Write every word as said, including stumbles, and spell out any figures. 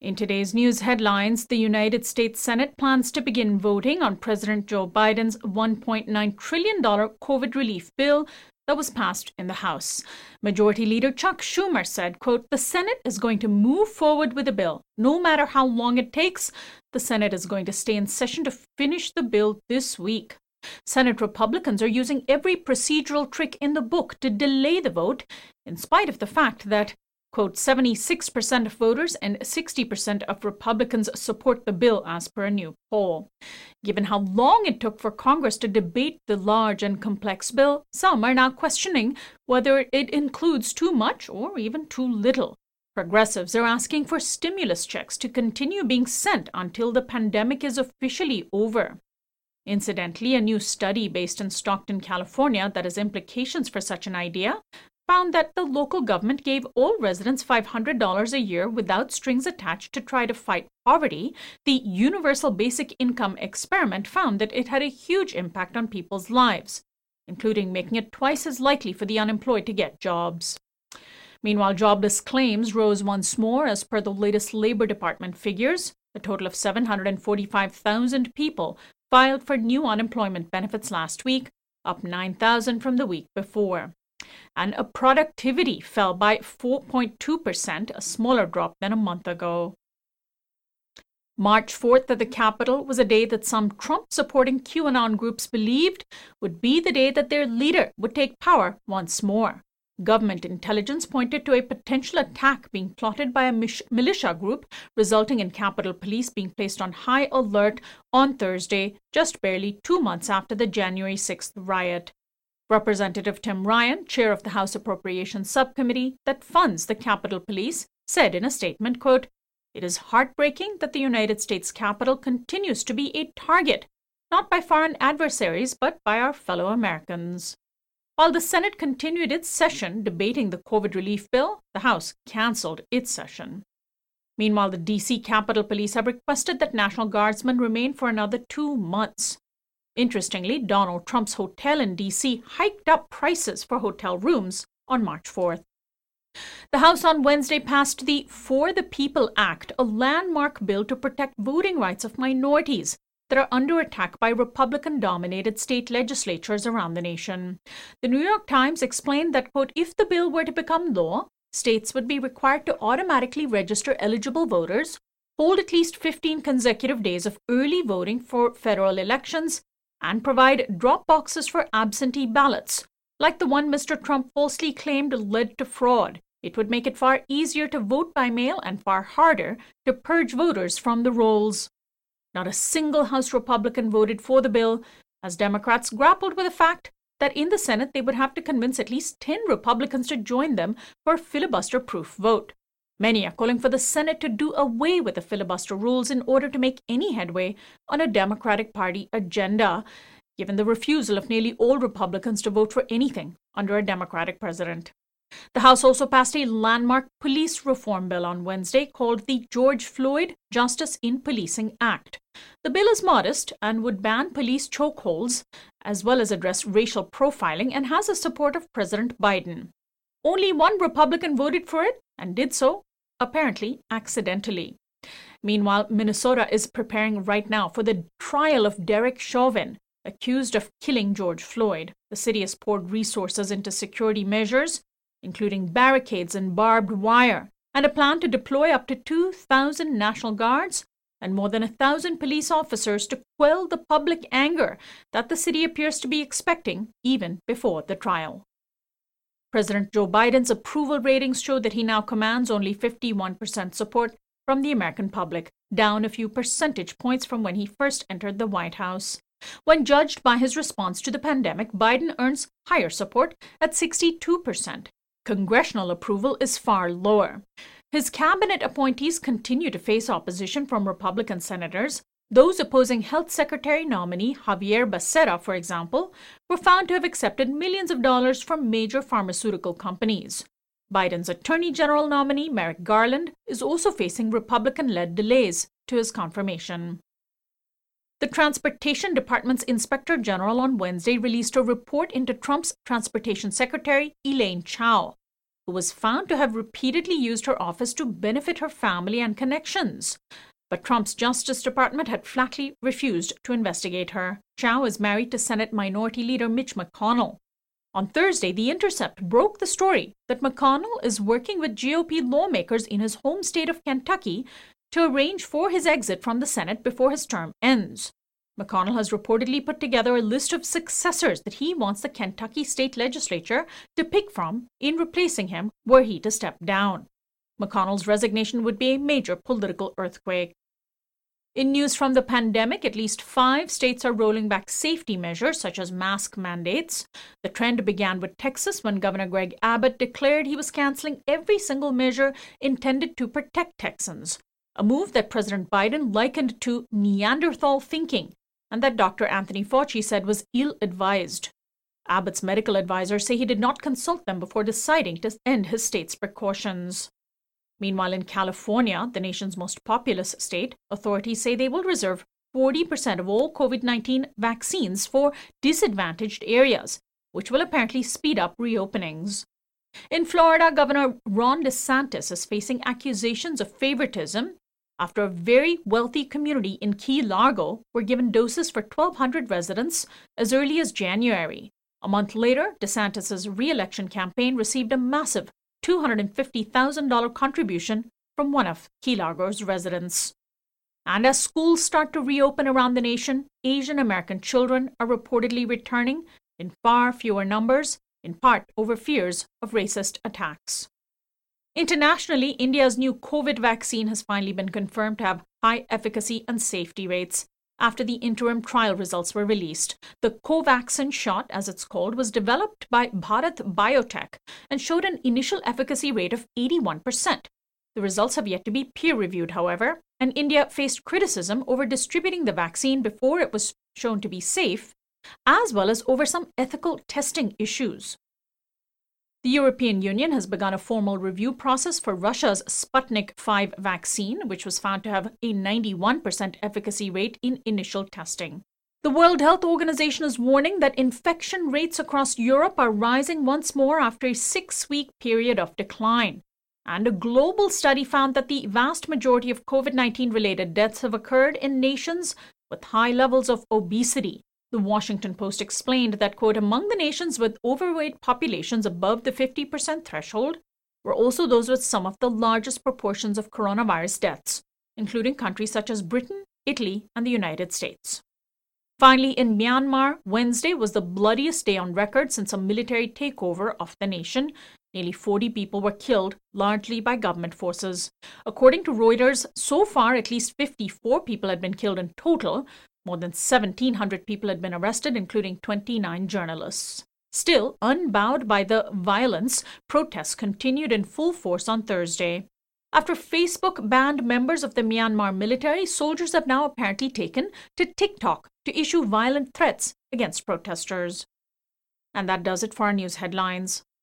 In today's news headlines, the United States Senate plans to begin voting on President Joe Biden's one point nine trillion dollars COVID relief bill that was passed in the House. Majority Leader Chuck Schumer said, quote, "The Senate is going to move forward with the bill. No matter how long it takes, the Senate is going to stay in session to finish the bill this week." Senate Republicans are using every procedural trick in the book to delay the vote, in spite of the fact that, quote, seventy-six percent of voters and sixty percent of Republicans support the bill, as per a new poll. Given how long it took for Congress to debate the large and complex bill, some are now questioning whether it includes too much or even too little. Progressives are asking for stimulus checks to continue being sent until the pandemic is officially over. Incidentally, a new study based in Stockton, California, that has implications for such an idea, found that the local government gave all residents five hundred dollars a year without strings attached to try to fight poverty. The Universal Basic Income experiment found that it had a huge impact on people's lives, including making it twice as likely for the unemployed to get jobs. Meanwhile, jobless claims rose once more as per the latest Labor Department figures. A total of seven hundred forty-five thousand people filed for new unemployment benefits last week, up nine thousand from the week before. And a productivity fell by four point two percent, a smaller drop than a month ago. March fourth at the Capitol was a day that some Trump-supporting QAnon groups believed would be the day that their leader would take power once more. Government intelligence pointed to a potential attack being plotted by a militia group, resulting in Capitol Police being placed on high alert on Thursday, just barely two months after the January sixth riot. Representative Tim Ryan, chair of the House Appropriations Subcommittee that funds the Capitol Police, said in a statement, quote, "It is heartbreaking that the United States Capitol continues to be a target, not by foreign adversaries, but by our fellow Americans." While the Senate continued its session debating the COVID relief bill, the House canceled its session. Meanwhile, the D C Capitol Police have requested that National Guardsmen remain for another two months. Interestingly, Donald Trump's hotel in D C hiked up prices for hotel rooms on March fourth. The House on Wednesday passed the For the People Act, a landmark bill to protect voting rights of minorities that are under attack by Republican-dominated state legislatures around the nation. The New York Times explained that, quote, "If the bill were to become law, states would be required to automatically register eligible voters, hold at least fifteen consecutive days of early voting for federal elections, and provide drop boxes for absentee ballots, like the one Mister Trump falsely claimed led to fraud. It would make it far easier to vote by mail and far harder to purge voters from the rolls." Not a single House Republican voted for the bill, as Democrats grappled with the fact that in the Senate they would have to convince at least ten Republicans to join them for a filibuster-proof vote. Many are calling for the Senate to do away with the filibuster rules in order to make any headway on a Democratic Party agenda, given the refusal of nearly all Republicans to vote for anything under a Democratic president. The House also passed a landmark police reform bill on Wednesday called the George Floyd Justice in Policing Act. The bill is modest and would ban police chokeholds, as well as address racial profiling, and has the support of President Biden. Only one Republican voted for it, and did so, apparently, accidentally. Meanwhile, Minnesota is preparing right now for the trial of Derek Chauvin, accused of killing George Floyd. The city has poured resources into security measures, including barricades and barbed wire, and a plan to deploy up to two thousand National Guards and more than one thousand police officers to quell the public anger that the city appears to be expecting even before the trial. President Joe Biden's approval ratings show that he now commands only fifty-one percent support from the American public, down a few percentage points from when he first entered the White House. When judged by his response to the pandemic, Biden earns higher support at sixty-two percent. Congressional approval is far lower. His cabinet appointees continue to face opposition from Republican senators. Those opposing Health Secretary nominee Javier Becerra, for example, were found to have accepted millions of dollars from major pharmaceutical companies. Biden's Attorney General nominee Merrick Garland is also facing Republican-led delays to his confirmation. The Transportation Department's Inspector General on Wednesday released a report into Trump's Transportation Secretary Elaine Chao. who was found to have repeatedly used her office to benefit her family and connections. But Trump's Justice Department had flatly refused to investigate her. Chow is married to Senate Minority Leader Mitch McConnell. On Thursday, The Intercept broke the story that McConnell is working with G O P lawmakers in his home state of Kentucky to arrange for his exit from the Senate before his term ends. McConnell has reportedly put together a list of successors that he wants the Kentucky state legislature to pick from in replacing him were he to step down. McConnell's resignation would be a major political earthquake. In news from the pandemic, at least five states are rolling back safety measures such as mask mandates. The trend began with Texas when Governor Greg Abbott declared he was canceling every single measure intended to protect Texans, a move that President Biden likened to Neanderthal thinking and that Doctor Anthony Fauci said was ill-advised. Abbott's medical advisors say he did not consult them before deciding to end his state's precautions. Meanwhile, in California, the nation's most populous state, authorities say they will reserve forty percent of all COVID nineteen vaccines for disadvantaged areas, which will apparently speed up reopenings. In Florida, Governor Ron DeSantis is facing accusations of favoritism after a very wealthy community in Key Largo were given doses for twelve hundred residents as early as January. A month later, DeSantis' re-election campaign received a massive two hundred fifty thousand dollars contribution from one of Key Largo's residents. And as schools start to reopen around the nation, Asian American children are reportedly returning in far fewer numbers, in part over fears of racist attacks. Internationally, India's new COVID vaccine has finally been confirmed to have high efficacy and safety rates after the interim trial results were released. The Covaxin shot, as it's called, was developed by Bharat Biotech and showed an initial efficacy rate of eighty-one percent. The results have yet to be peer-reviewed, however, and India faced criticism over distributing the vaccine before it was shown to be safe, as well as over some ethical testing issues. The European Union has begun a formal review process for Russia's Sputnik five vaccine, which was found to have a ninety-one percent efficacy rate in initial testing. The World Health Organization is warning that infection rates across Europe are rising once more after a six-week period of decline. And a global study found that the vast majority of COVID nineteen related deaths have occurred in nations with high levels of obesity. The Washington Post explained that, quote, among the nations with overweight populations above the fifty percent threshold were also those with some of the largest proportions of coronavirus deaths, including countries such as Britain, Italy, and the United States. Finally, in Myanmar, Wednesday was the bloodiest day on record since a military takeover of the nation. Nearly forty people were killed, largely by government forces. According to Reuters, so far at least fifty-four people had been killed in total. More than seventeen hundred people had been arrested, including twenty-nine journalists. Still, unbowed by the violence, protests continued in full force on Thursday. After Facebook banned members of the Myanmar military, soldiers have now apparently taken to TikTok to issue violent threats against protesters. And that does it for our news headlines.